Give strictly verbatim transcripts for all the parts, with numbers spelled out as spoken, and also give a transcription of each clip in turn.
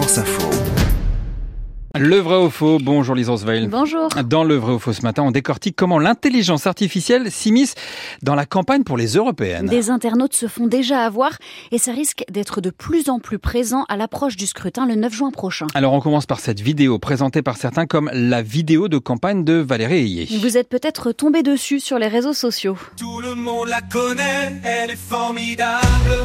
Source Info. Le vrai ou faux, bonjour Lise Rosveil. Bonjour. Dans le vrai ou faux ce matin, on décortique comment l'intelligence artificielle s'immisce dans la campagne pour les européennes. Des internautes se font déjà avoir et ça risque d'être de plus en plus présent à l'approche du scrutin le neuf juin prochain. Alors on commence par cette vidéo présentée par certains comme la vidéo de campagne de Valérie Ayé. Vous êtes peut-être tombé dessus sur les réseaux sociaux. Tout le monde la connaît, elle est formidable.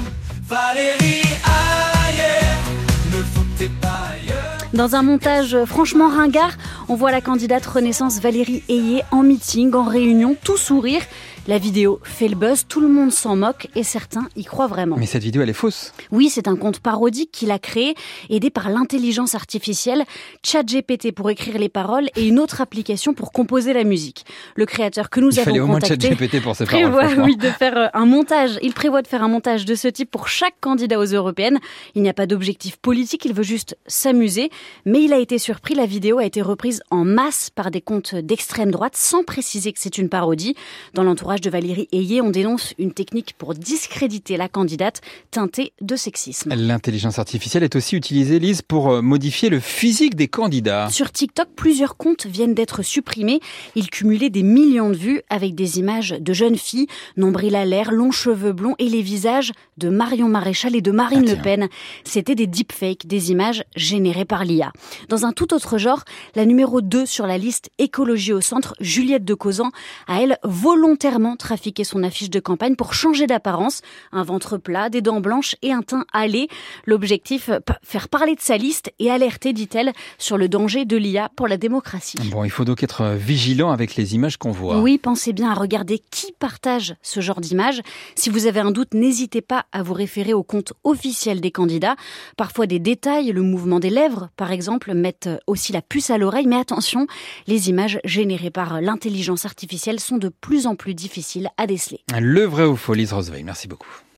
Valérie Ayé, ne foutez pas ailleurs. Dans un montage franchement ringard, on voit la candidate Renaissance Valérie Ayé en meeting, en réunion, tout sourire. La vidéo fait le buzz, tout le monde s'en moque et certains y croient vraiment. Mais cette vidéo, elle est fausse. Oui, c'est un compte parodique qu'il a créé, aidé par l'intelligence artificielle, ChatGPT pour écrire les paroles et une autre application pour composer la musique. Le créateur que nous Il avons fallait au moins contacté ChatGPT pour ces prévoit, paroles. oui, de faire un montage. Il prévoit de faire un montage de ce type pour chaque candidat aux européennes. Il n'y a pas d'objectif politique, il veut juste s'amuser. Mais il a été surpris, la vidéo a été reprise en masse par des comptes d'extrême droite sans préciser que c'est une parodie. Dans l'entourage de Valérie Ayé, on dénonce une technique pour discréditer la candidate teintée de sexisme. L'intelligence artificielle est aussi utilisée, Lise, pour modifier le physique des candidats. Sur TikTok, plusieurs comptes viennent d'être supprimés. Ils cumulaient des millions de vues avec des images de jeunes filles, nombril à l'air, longs cheveux blonds et les visages de Marion Maréchal et de Marine ah, Le Pen. C'était des deepfakes, des images générées par l'I A. Dans un tout autre genre, la numéro deux sur la liste Écologie au centre, Juliette de Causans, a elle volontairement trafiqué son affiche de campagne pour changer d'apparence. Un ventre plat, des dents blanches et un teint hâlé. L'objectif, p- faire parler de sa liste et alerter, dit-elle, sur le danger de l'I A pour la démocratie. Bon, il faut donc être vigilant avec les images qu'on voit. Oui, pensez bien à regarder qui partage ce genre d'images. Si vous avez un doute, n'hésitez pas à vous référer au compte officiel des candidats. Parfois des détails, le mouvement des lèvres, par exemple, mettent aussi la puce à l'oreille. Mais attention, les images générées par l'intelligence artificielle sont de plus en plus difficiles à déceler. Le vrai ou faux, Lise Rosveil. Merci beaucoup.